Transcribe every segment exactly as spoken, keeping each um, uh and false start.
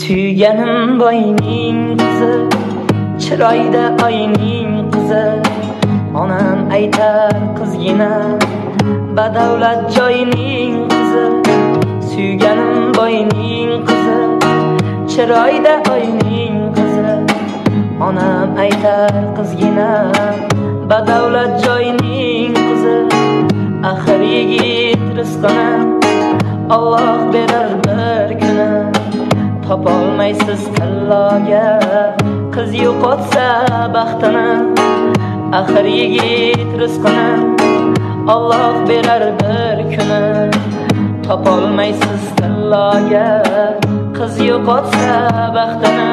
Suyganim boyning qizi, chiroyda oyning qizi. Onam aytar qizgina, badavlat joyning qizi. Suyganim boyning qizi, chiroyda oyning qizi. Onam aytar qizgina, badavlat joyning qizi. Axir yigit rizqini Alloh berar bir kuni. Topolmaysiz tilloga qiz yo'qotsa baxtini. Axir yigit rizqini Alloh berar bir kuni. Topolmaysiz tilloga qiz yo'qotsa baxtini.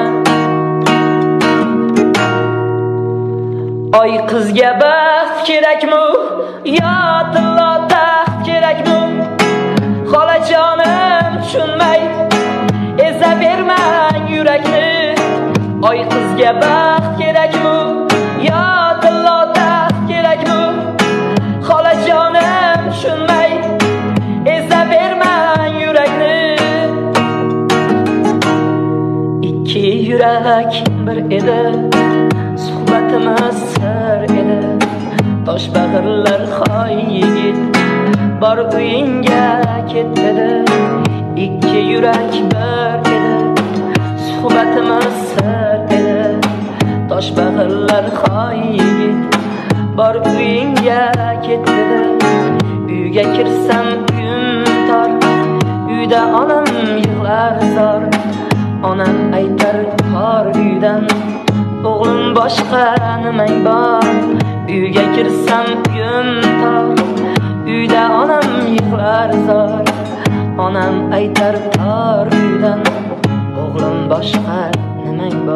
Oy qizga baxt kerakmi yo tillo taxt kerakmi? Xolajonim tushunmay eza bermang yurakni. Oy qizga baxt kerakmi yo tillo taxt kerakmi? Xolajonim tushunmay eza bermang yurakni. Ikki yurak bir edi, suhbatimiz sir edi. Tosh bag'irlar hoy yigit, bor uyingga ket dedi. Ikki yurak bir edi, suhbatimiz sir edi. Tosh bag'irlar hoy yigit, bor uyingga ket dedi. Uyga kirsam uyim tor, uyda onam yig'lar zor. Onam aytar tor uydan, o'g'lim boshqa nimang bor? Uyga kirsam uyim tor, uyda onam yig'lar zor. Onam aytar tor uydan, o'g'lim boshqa nimang bor?